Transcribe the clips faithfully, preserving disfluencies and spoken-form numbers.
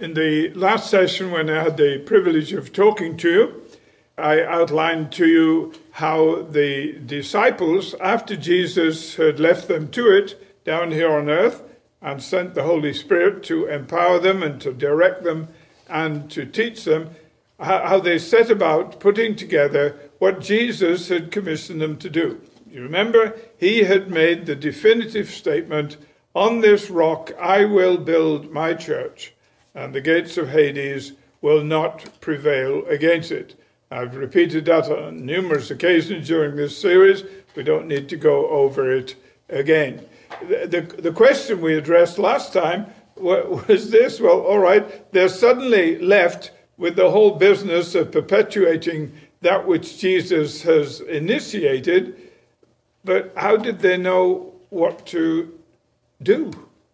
In the last session, when I had the privilege of talking to you, I outlined to you how the disciples, after Jesus had left them to it down here on earth and sent the Holy Spirit to empower them and to direct them and to teach them, how they set about putting together what Jesus had commissioned them to do. You remember, he had made the definitive statement, "On this rock I will build my church, and the gates of Hades will not prevail against it." I've repeated that on numerous occasions during this series. We don't need to go over it again. The, the, the question we addressed last time was this: well, all right, they're suddenly left with the whole business of perpetuating that which Jesus has initiated, but how did they know what to do?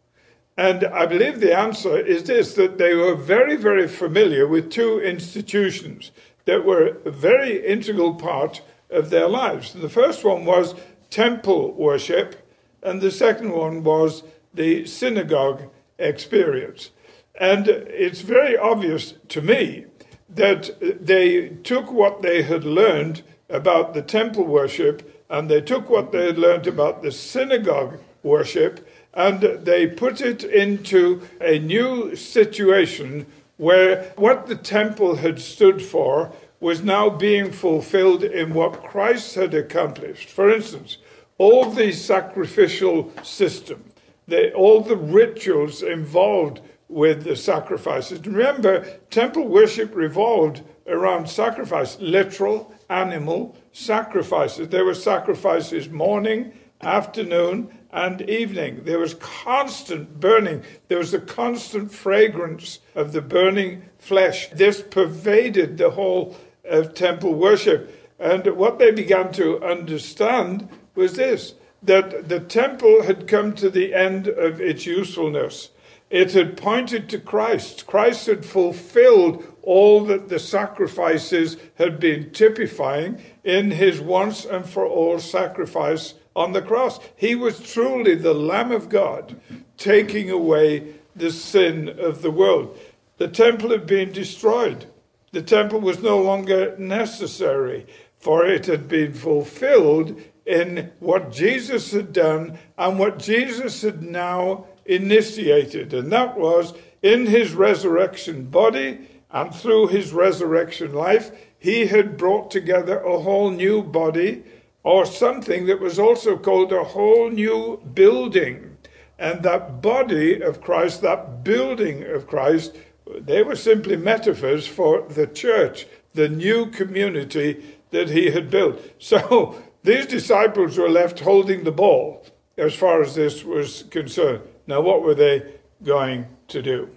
And I believe the answer is this, that they were very, very familiar with two institutions that were a very integral part of their lives. The first one was temple worship, and the second one was the synagogue experience. And it's very obvious to me that they took what they had learned about the temple worship, and they took what they had learned about the synagogue worship, and they put it into a new situation where what the temple had stood for was now being fulfilled in what Christ had accomplished. For instance, all the sacrificial system, the, all the rituals involved with the sacrifices. Remember, temple worship revolved around sacrifice, literal animal sacrifices. There were sacrifices morning, afternoon, and evening. There was constant burning. There was a constant fragrance of the burning flesh. This pervaded the whole of temple worship. And what they began to understand was this, that the temple had come to the end of its usefulness. It had pointed to Christ. Christ had fulfilled all that the sacrifices had been typifying in his once and for all sacrifice on the cross. He was truly the Lamb of God, taking away the sin of the world. The temple had been destroyed. The temple was no longer necessary, for it had been fulfilled in what Jesus had done and what Jesus had now initiated. And that was in his resurrection body and through his resurrection life, he had brought together a whole new body, or something that was also called a whole new building. And that body of Christ, that building of Christ, they were simply metaphors for the church, the new community that he had built. So these disciples were left holding the ball as far as this was concerned. Now, what were they going to do?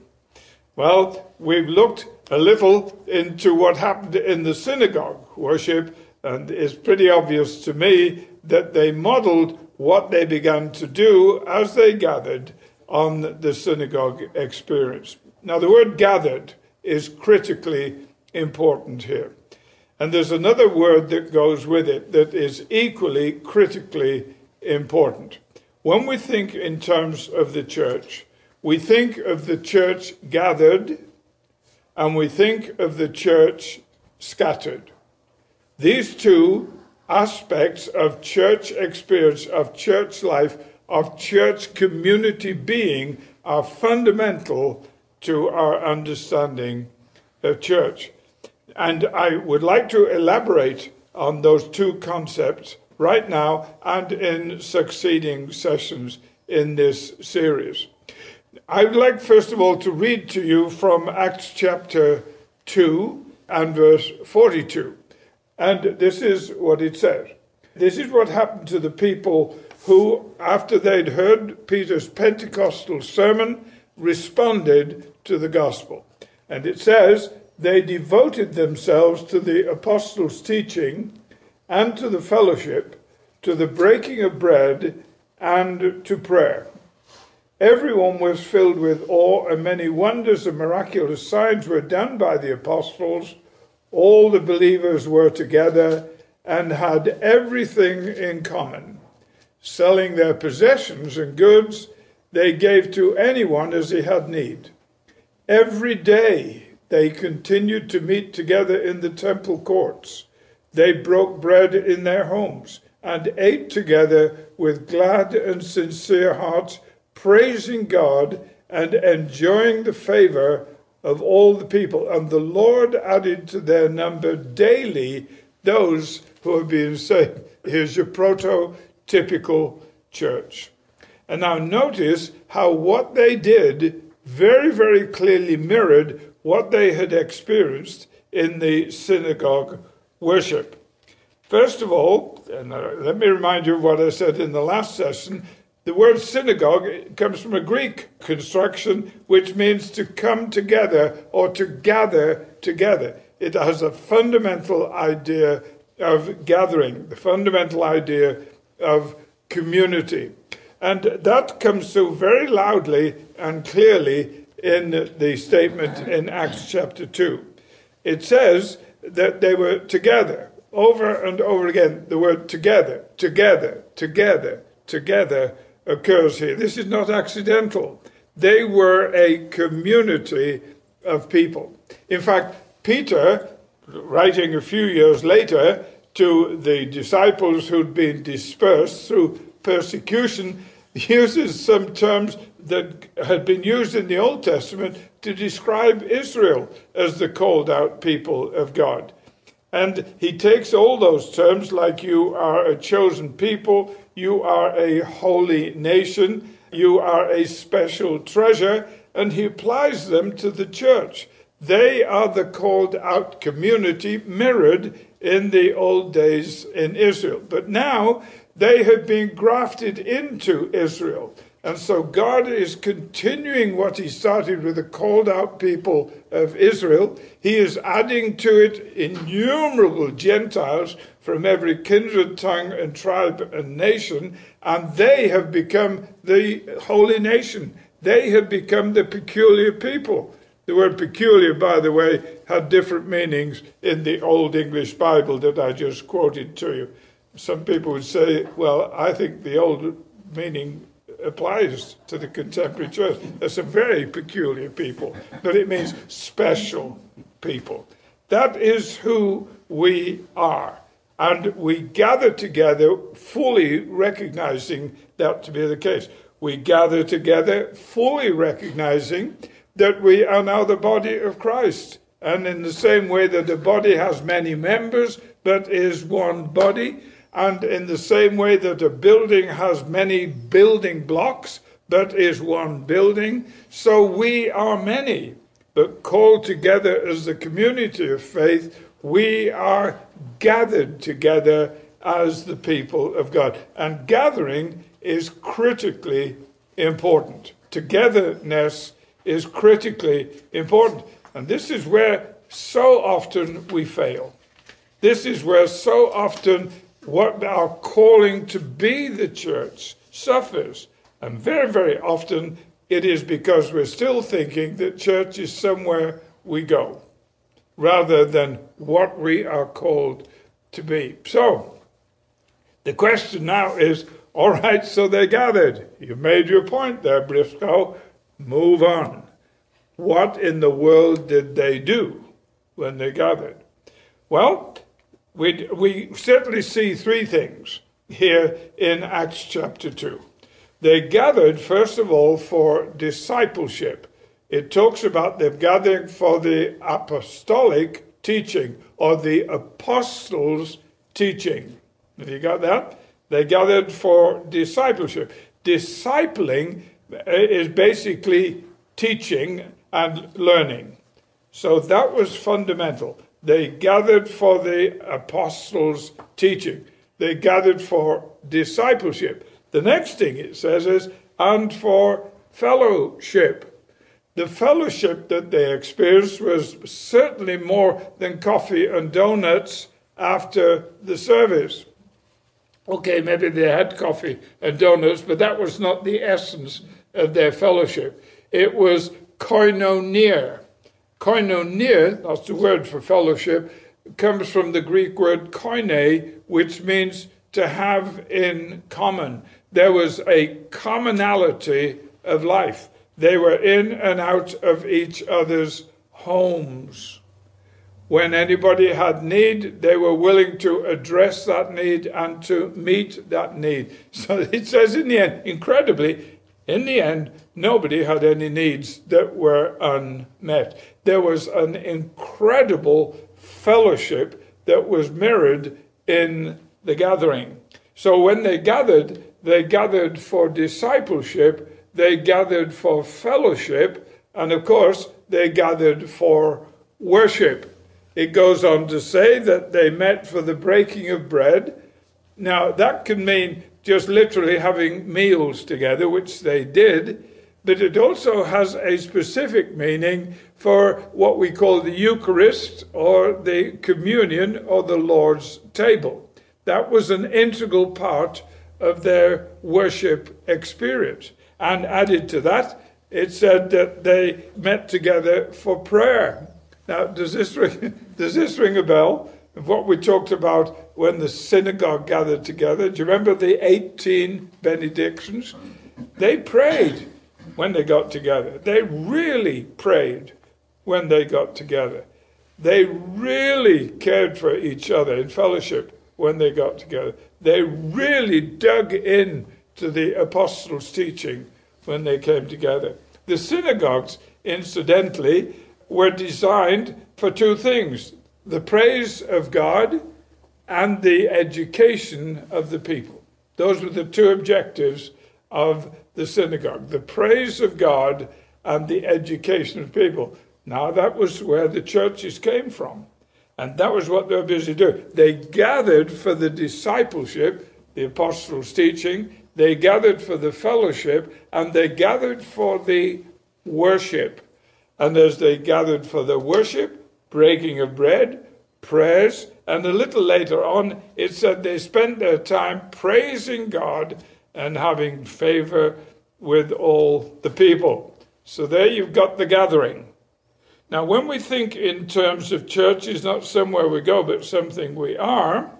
Well, we've looked a little into what happened in the synagogue worship, and it's pretty obvious to me that they modeled what they began to do as they gathered on the synagogue experience. Now, the word gathered is critically important here. And there's another word that goes with it that is equally critically important. When we think in terms of the church, we think of the church gathered and we think of the church scattered. These two aspects of church experience, of church life, of church community being are fundamental to our understanding of church. And I would like to elaborate on those two concepts right now and in succeeding sessions in this series. I would like, first of all, to read to you from Acts chapter two and verse forty-two. And this is what it says. This is what happened to the people who, after they'd heard Peter's Pentecostal sermon, responded to the gospel. And it says, they devoted themselves to the apostles' teaching and to the fellowship, to the breaking of bread and to prayer. Everyone was filled with awe, and many wonders and miraculous signs were done by the apostles. All the believers were together and had everything in common. Selling their possessions and goods, they gave to anyone as he had need. Every day they continued to meet together in the temple courts. They broke bread in their homes and ate together with glad and sincere hearts, praising God and enjoying the favor of all the people. And the Lord added to their number daily those who are being saved. Here's your prototypical church. And now notice how what they did very, very clearly mirrored what they had experienced in the synagogue worship. First of all, and let me remind you of what I said in the last session, the word synagogue comes from a Greek construction which means to come together or to gather together. It has a fundamental idea of gathering, the fundamental idea of community. And that comes through very loudly and clearly in the statement in Acts chapter two. It says that they were together, over and over again. The word together, together, together, together occurs here. This is not accidental. They were a community of people. In fact, Peter, writing a few years later to the disciples who'd been dispersed through persecution, uses some terms that had been used in the Old Testament to describe Israel as the called out people of God. And he takes all those terms like you are a chosen people, you are a holy nation, you are a special treasure, and he applies them to the church. They are the called out community mirrored in the old days in Israel. But now they have been grafted into Israel. And so God is continuing what he started with the called out people of Israel. He is adding to it innumerable Gentiles from every kindred, tongue, and tribe and nation. And they have become the holy nation. They have become the peculiar people. The word peculiar, by the way, had different meanings in the Old English Bible that I just quoted to you. Some people would say, well, I think the old meaning applies to the contemporary church. There's some very peculiar people, but it means special people. That is who we are. And we gather together fully recognizing that to be the case. We gather together fully recognizing that we are now the body of Christ. And in the same way that the body has many members, but is one body, and in the same way that a building has many building blocks, but is one building, so we are many, but called together as the community of faith, we are gathered together as the people of God. And gathering is critically important. Togetherness is critically important. And this is where so often we fail. This is where so often what our calling to be the church suffers. And very, very often it is because we're still thinking that church is somewhere we go, rather than what we are called to be. So, the question now is, all right, so they gathered. You made your point there, Briscoe. Move on. What in the world did they do when they gathered? Well, we, we certainly see three things here in Acts chapter two. They gathered, first of all, for discipleship. It talks about them gathering for the apostolic teaching, or the apostles' teaching. Have you got that? They gathered for discipleship. Discipling is basically teaching and learning. So that was fundamental. They gathered for the apostles' teaching. They gathered for discipleship. The next thing it says is, and for fellowship. The fellowship that they experienced was certainly more than coffee and donuts after the service. Okay, maybe they had coffee and donuts, but that was not the essence of their fellowship. It was koinonia. Koinonia, that's the word for fellowship, comes from the Greek word koine, which means to have in common. There was a commonality of life. They were in and out of each other's homes. When anybody had need, they were willing to address that need and to meet that need. So it says in the end, incredibly, in the end, nobody had any needs that were unmet. There was an incredible fellowship that was mirrored in the gathering. So when they gathered, they gathered for discipleship, they gathered for fellowship, and of course, they gathered for worship. It goes on to say that they met for the breaking of bread. Now, that can mean just literally having meals together, which they did, but it also has a specific meaning for what we call the Eucharist or the communion or the Lord's table. That was an integral part of their worship experience. And added to that, it said that they met together for prayer. Now, does this ring, does this ring a bell of what we talked about when the synagogue gathered together? Do you remember the eighteen benedictions? They prayed when they got together. They really prayed when they got together. They really cared for each other in fellowship when they got together. They really dug in to the apostles' teaching when they came together. The synagogues, incidentally, were designed for two things: the praise of God and the education of the people. Those were the two objectives of the synagogue: the praise of God and the education of people. Now, that was where the churches came from, and that was what they were busy doing. They gathered for the discipleship, the apostles' teaching, they gathered for the fellowship, and they gathered for the worship. And as they gathered for the worship, breaking of bread, prayers, and a little later on, it said they spent their time praising God and having favor with all the people. So there you've got the gathering. Now, when we think in terms of church is not somewhere we go, but something we are,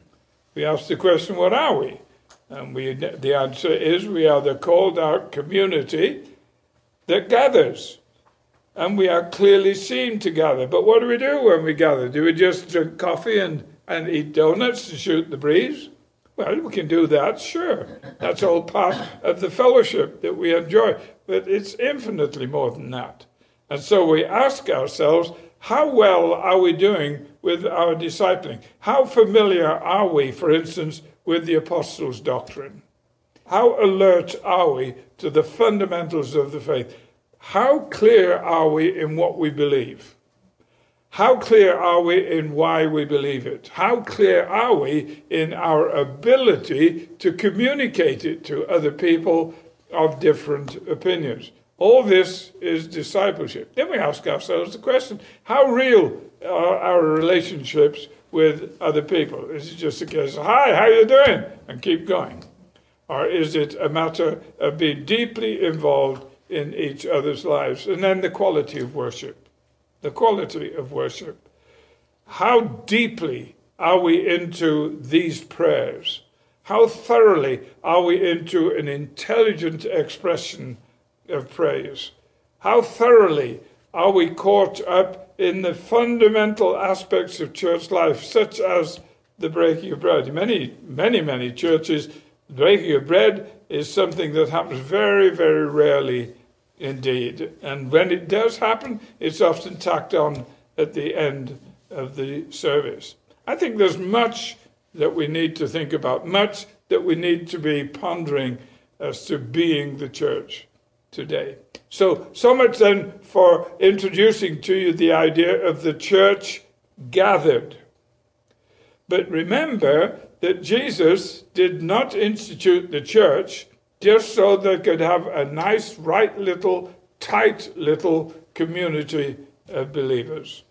we ask the question, what are we? And we, the answer is we are the called out community that gathers. And we are clearly seen to gather. But what do we do when we gather? Do we just drink coffee and, and eat donuts and shoot the breeze? Well, we can do that, sure. That's all part of the fellowship that we enjoy. But it's infinitely more than that. And so we ask ourselves, how well are we doing with our discipling? How familiar are we, for instance, with the apostles' doctrine? How alert are we to the fundamentals of the faith? How clear are we in what we believe? How clear are we in why we believe it? How clear are we in our ability to communicate it to other people of different opinions? All this is discipleship. Then we ask ourselves the question, how real are our relationships with other people? Is it just a case of, hi, how you doing? And keep going. Or is it a matter of being deeply involved in each other's lives? And then the quality of worship. The quality of worship. How deeply are we into these prayers? How thoroughly are we into an intelligent expression of praise? How thoroughly are we caught up in the fundamental aspects of church life, such as the breaking of bread? In many, many, many churches, the breaking of bread is something that happens very, very rarely indeed. And when it does happen, it's often tacked on at the end of the service. I think there's much that we need to think about, much that we need to be pondering as to being the church today. So, so much then for introducing to you the idea of the church gathered. But remember that Jesus did not institute the church just so they could have a nice, right little, tight little community of believers.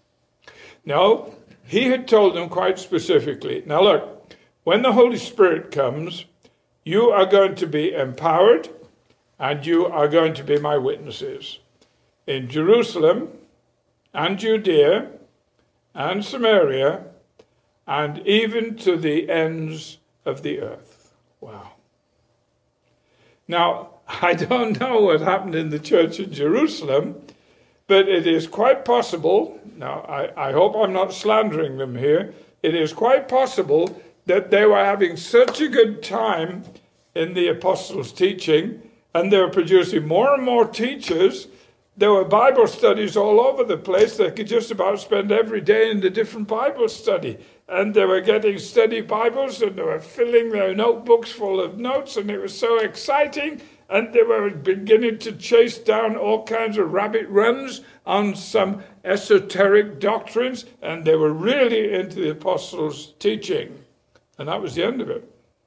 No, he had told them quite specifically, now look, when the Holy Spirit comes, you are going to be empowered and you are going to be my witnesses in Jerusalem and Judea and Samaria and even to the ends of the earth. Wow. Now, I don't know what happened in the church in Jerusalem, but it is quite possible, now I, I hope I'm not slandering them here, it is quite possible that they were having such a good time in the apostles' teaching, and they were producing more and more teachers. There were Bible studies all over the place. They could just about spend every day in a different Bible study. And they were getting study Bibles, and they were filling their notebooks full of notes, and it was so exciting. And they were beginning to chase down all kinds of rabbit runs on some esoteric doctrines, and they were really into the apostles' teaching. And that was the end of it.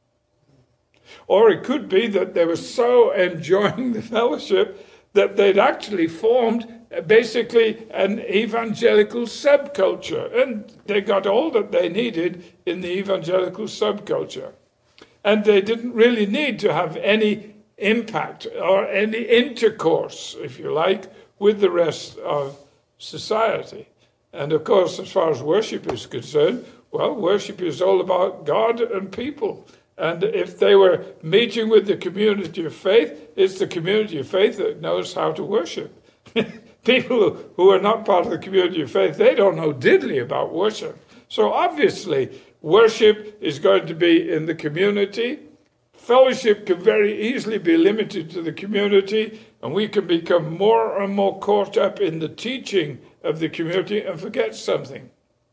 Or it could be that they were so enjoying the fellowship that they'd actually formed basically an evangelical subculture. And they got all that they needed in the evangelical subculture. And they didn't really need to have any impact or any intercourse, if you like, with the rest of society. And of course, as far as worship is concerned, well, worship is all about God and people. And if they were meeting with the community of faith, it's the community of faith that knows how to worship. People who are not part of the community of faith, they don't know diddly about worship. So obviously, worship is going to be in the community. Fellowship can very easily be limited to the community, and we can become more and more caught up in the teaching of the community and forget something.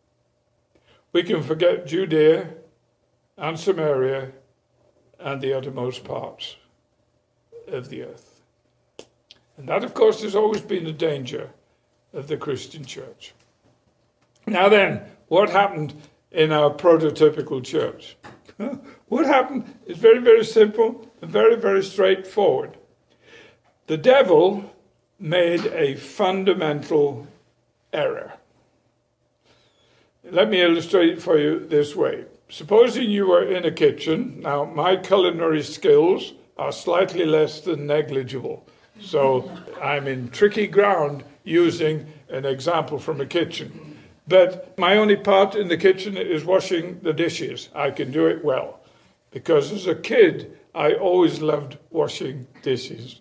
We can forget Judea and Samaria and the uttermost parts of the earth. And that, of course, has always been a danger of the Christian church. Now then, what happened in our prototypical church? What happened is very, very simple and very, very straightforward. The devil made a fundamental error. Let me illustrate it for you this way. Supposing you were in a kitchen. Now, my culinary skills are slightly less than negligible. So I'm in tricky ground using an example from a kitchen. But my only part in the kitchen is washing the dishes. I can do it well. Because as a kid, I always loved washing dishes.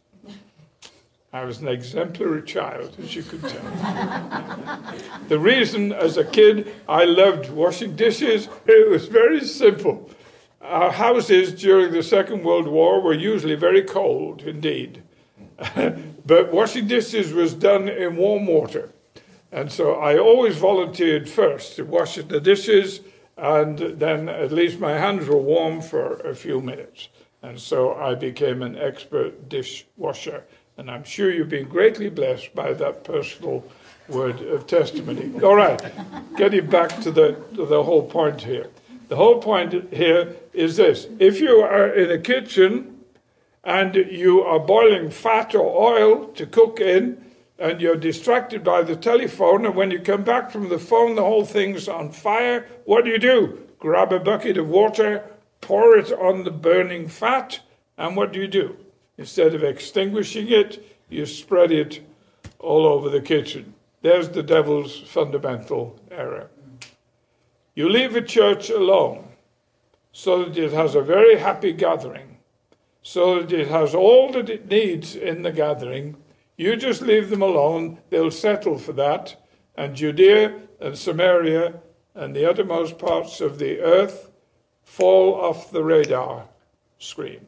I was an exemplary child, as you could tell. The reason, as a kid, I loved washing dishes, it was very simple. Our houses during the Second World War were usually very cold, indeed. But washing dishes was done in warm water. And so I always volunteered first to wash the dishes, and then at least my hands were warm for a few minutes. And so I became an expert dishwasher. And I'm sure you've been greatly blessed by that personal word of testimony. All right, getting back to the, to the whole point here. The whole point here is this. If you are in a kitchen and you are boiling fat or oil to cook in, and you're distracted by the telephone, and when you come back from the phone, the whole thing's on fire, what do you do? Grab a bucket of water, pour it on the burning fat, and what do you do? Instead of extinguishing it, you spread it all over the kitchen. There's the devil's fundamental error. You leave a church alone so that it has a very happy gathering, so that it has all that it needs in the gathering. You just leave them alone, they'll settle for that, and Judea and Samaria and the uttermost parts of the earth fall off the radar screen.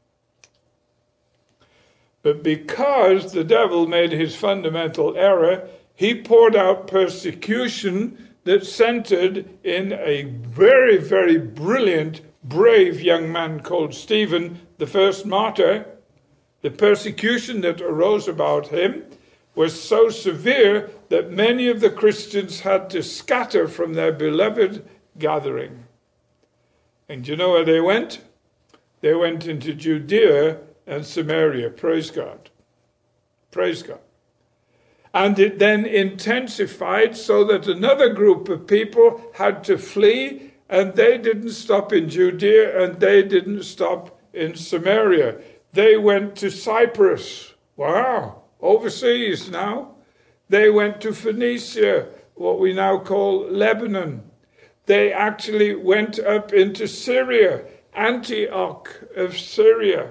But because the devil made his fundamental error, he poured out persecution that centered in a very, very brilliant, brave young man called Stephen, the first martyr. The persecution that arose about him was so severe that many of the Christians had to scatter from their beloved gathering. And do you know where they went? They went into Judea and Samaria. Praise God. Praise God. And it then intensified so that another group of people had to flee, and they didn't stop in Judea and they didn't stop in Samaria. They went to Cyprus. Wow, overseas now. They went to Phoenicia, what we now call Lebanon. They actually went up into Syria, Antioch of Syria.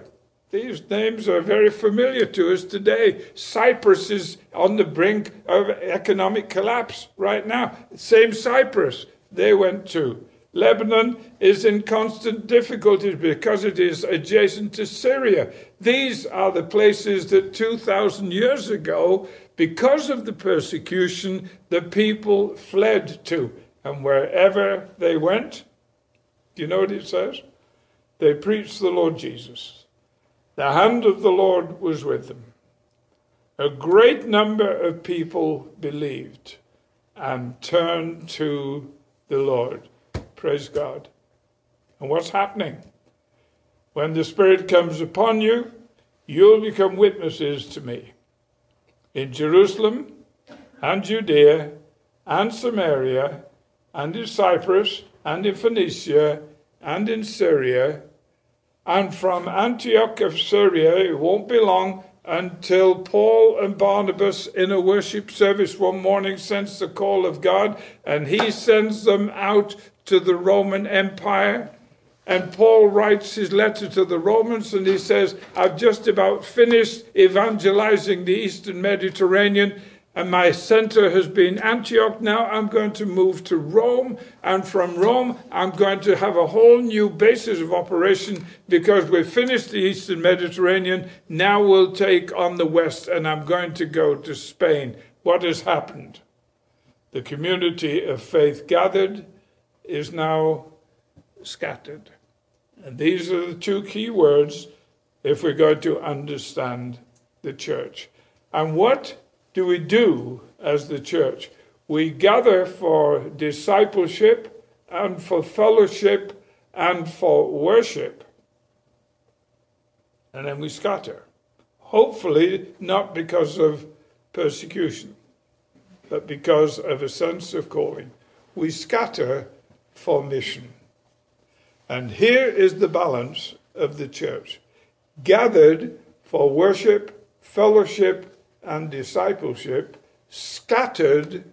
These names are very familiar to us today. Cyprus is on the brink of economic collapse right now. Same Cyprus they went to. Lebanon is in constant difficulties because it is adjacent to Syria. These are the places that two thousand years ago, because of the persecution, the people fled to. And wherever they went, do you know what it says? They preached the Lord Jesus. The hand of the Lord was with them. A great number of people believed and turned to the Lord. Praise God. And what's happening? When the Spirit comes upon you, you'll become witnesses to me. In Jerusalem and Judea and Samaria and in Cyprus and in Phoenicia and in Syria, and from Antioch of Syria, it won't be long until Paul and Barnabas in a worship service one morning sense the call of God, and he sends them out to the Roman Empire. And Paul writes his letter to the Romans, and he says, I've just about finished evangelizing the Eastern Mediterranean, and my center has been Antioch. Now I'm going to move to Rome, and from Rome I'm going to have a whole new basis of operation because we've finished the Eastern Mediterranean. Now we'll take on the West, and I'm going to go to Spain. What has happened? The community of faith gathered is now scattered. And these are the two key words if we're going to understand the church. And what do we do as the church? We gather for discipleship and for fellowship and for worship. And then we scatter. Hopefully not because of persecution, but because of a sense of calling. We scatter for mission. And here is the balance of the church. Gathered for worship, fellowship, and discipleship, scattered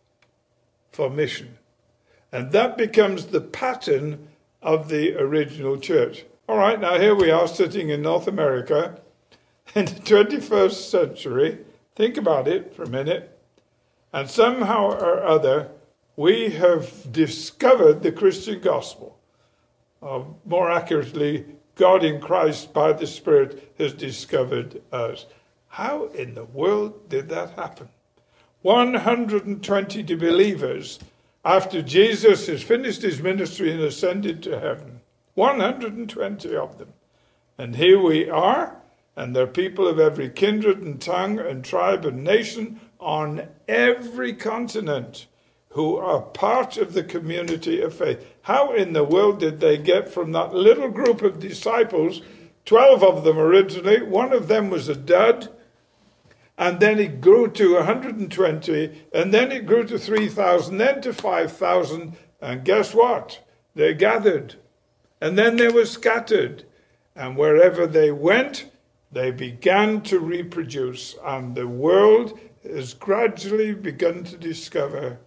for mission. And that becomes the pattern of the original church. All right, now here we are sitting in North America in the twenty-first century. Think about it for a minute. And somehow or other, we have discovered the Christian gospel. Or more accurately, God in Christ by the Spirit has discovered us. How in the world did that happen? one hundred twenty believers after Jesus has finished his ministry and ascended to heaven. one hundred twenty of them. And here we are, and there are people of every kindred and tongue and tribe and nation on every continent who are part of the community of faith. How in the world did they get from that little group of disciples, twelve of them originally, one of them was a dud, and then it grew to one hundred twenty, and then it grew to three thousand, then to five thousand, and guess what? They gathered, and then they were scattered, and wherever they went, they began to reproduce, and the world has gradually begun to discover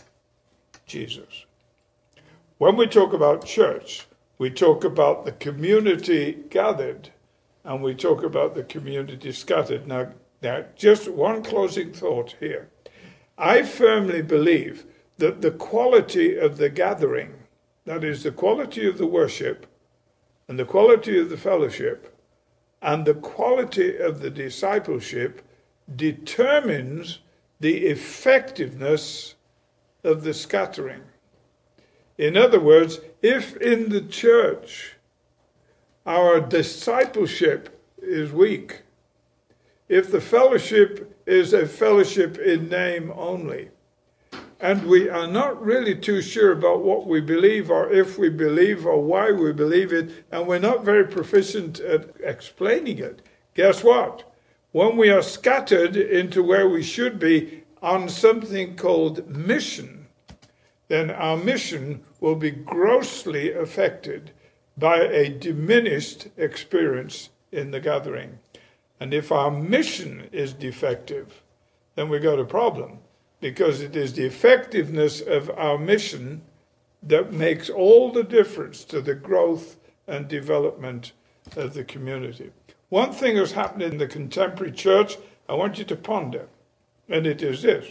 Jesus. When we talk about church, we talk about the community gathered, and we talk about the community scattered. Now, Now, just one closing thought here. I firmly believe that the quality of the gathering, that is the quality of the worship and the quality of the fellowship and the quality of the discipleship determines the effectiveness of the scattering. In other words, if in the church our discipleship is weak, if the fellowship is a fellowship in name only, and we are not really too sure about what we believe or if we believe or why we believe it, and we're not very proficient at explaining it, guess what? When we are scattered into where we should be on something called mission, then our mission will be grossly affected by a diminished experience in the gathering. And if our mission is defective, then we got a problem, because it is the effectiveness of our mission that makes all the difference to the growth and development of the community. One thing has happened in the contemporary church I want you to ponder, and it is this.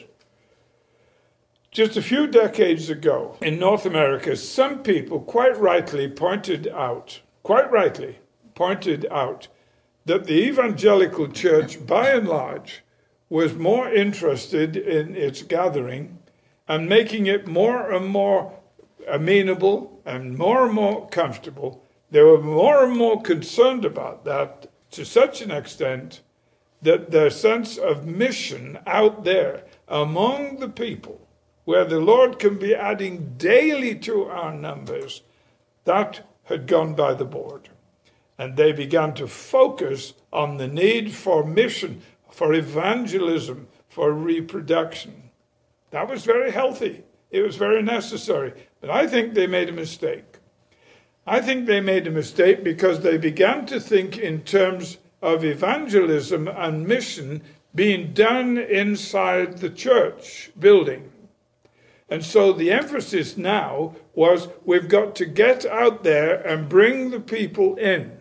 Just a few decades ago in North America, some people quite rightly pointed out, quite rightly pointed out, that the evangelical church, by and large, was more interested in its gathering and making it more and more amenable and more and more comfortable. They were more and more concerned about that to such an extent that their sense of mission out there among the people, where the Lord can be adding daily to our numbers, that had gone by the board. And they began to focus on the need for mission, for evangelism, for reproduction. That was very healthy. It was very necessary. But I think they made a mistake. I think they made a mistake because they began to think in terms of evangelism and mission being done inside the church building. And so the emphasis now was we've got to get out there and bring the people in.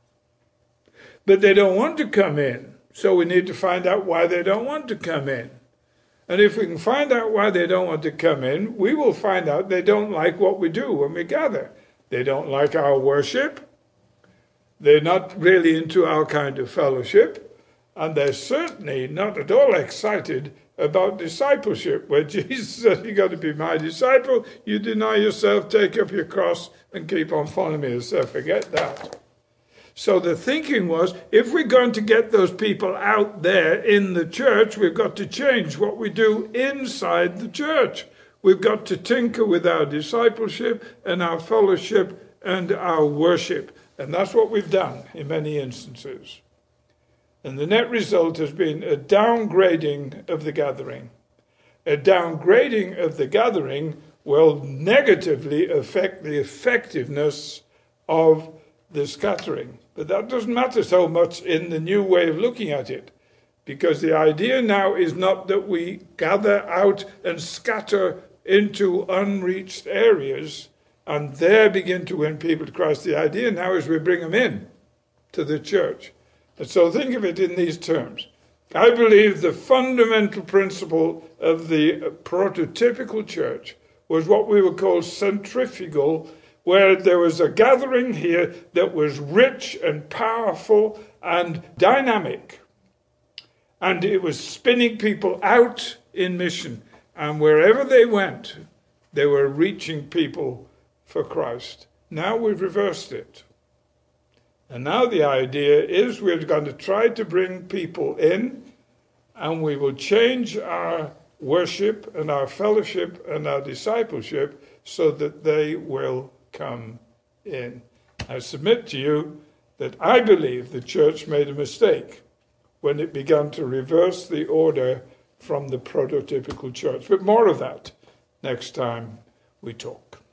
But they don't want to come in, so we need to find out why they don't want to come in. And if we can find out why they don't want to come in, we will find out they don't like what we do when we gather. They don't like our worship. They're not really into our kind of fellowship. And they're certainly not at all excited about discipleship, where Jesus said, you've got to be my disciple. You deny yourself, take up your cross, and keep on following me. So forget that. So the thinking was, if we're going to get those people out there in the church, we've got to change what we do inside the church. We've got to tinker with our discipleship and our fellowship and our worship. And that's what we've done in many instances. And the net result has been a downgrading of the gathering. A downgrading of the gathering will negatively affect the effectiveness of the scattering. But that doesn't matter so much in the new way of looking at it, because the idea now is not that we gather out and scatter into unreached areas and there begin to win people to Christ. The idea now is we bring them in to the church. And so think of it in these terms. I believe the fundamental principle of the prototypical church was what we would call centrifugal, where there was a gathering here that was rich and powerful and dynamic. And it was spinning people out in mission. And wherever they went, they were reaching people for Christ. Now we've reversed it. And now the idea is we're going to try to bring people in, and we will change our worship and our fellowship and our discipleship so that they will come in. I submit to you that I believe the church made a mistake when it began to reverse the order from the prototypical church. But more of that next time we talk.